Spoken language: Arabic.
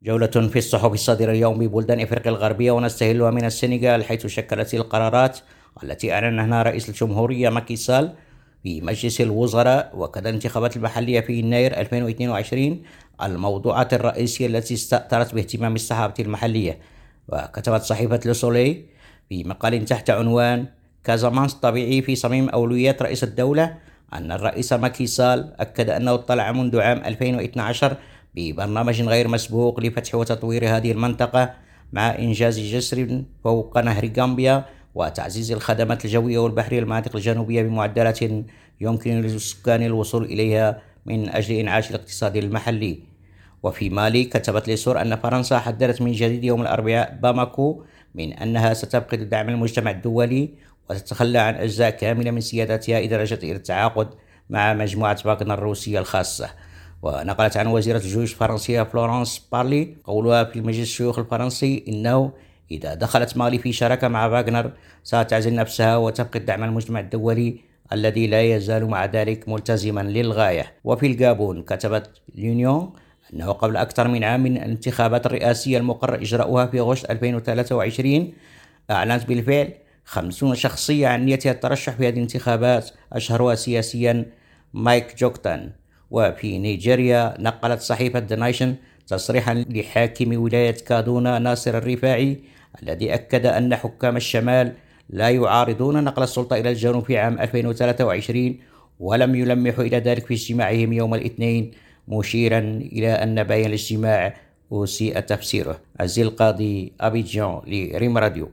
جولة في الصحف الصادرة اليوم ببلدان إفريقيا الغربية، ونستهلها من السنغال، حيث شكلت القرارات التي أعلنها رئيس الجمهورية ماكي سال في مجلس الوزراء وكذا الانتخابات المحلية في يناير 2022 الموضوعات الرئيسية التي استأثرت باهتمام الصحافة المحلية. وكتبت صحيفة لوسولي في مقال تحت عنوان كازامانس طبيعي في صميم أولويات رئيس الدولة أن الرئيس ماكي سال أكد أنه اطلع منذ عام 2012 ببرنامج غير مسبوق لفتح وتطوير هذه المنطقة، مع إنجاز جسر فوق نهر غامبيا وتعزيز الخدمات الجوية والبحرية للمناطق الجنوبية بمعدلات يمكن للسكان الوصول إليها من أجل إنعاش الاقتصاد المحلي. وفي مالي، كتبت ليسور أن فرنسا حذرت من جديد يوم الأربعاء باماكو من أنها ستفقد دعم المجتمع الدولي وتتخلى عن أجزاء كاملة من سيادتها إذا رجعت إلى التعاقد مع مجموعة واغنر الروسية الخاصة. ونقلت عن وزيرة الجيوش الفرنسية فلورانس بارلي قولها في مجلس الشيوخ الفرنسي إنه إذا دخلت مالي في شراكة مع واغنر ستعزل نفسها وتفقد دعم المجتمع الدولي الذي لا يزال مع ذلك ملتزما للغاية. وفي الجابون، كتبت لونيون أنه قبل أكثر من عام من الانتخابات الرئاسية المقرر إجراؤها في أغسطس 2023 أعلنت بالفعل 50 شخصية عن نيتها الترشح في هذه الانتخابات، أشهرها سياسيا مايك جوكتان. وفي نيجيريا، نقلت صحيفة The Nation تصريحا لحاكم ولاية كادونا ناصر الرفاعي الذي أكد أن حكام الشمال لا يعارضون نقل السلطة إلى الجنوب في عام 2023، ولم يلمحوا إلى ذلك في اجتماعهم يوم الاثنين، مشيرا إلى أن بيان الاجتماع أسيء تفسيره. عزيز القاضي، أبيجان، لريم راديو.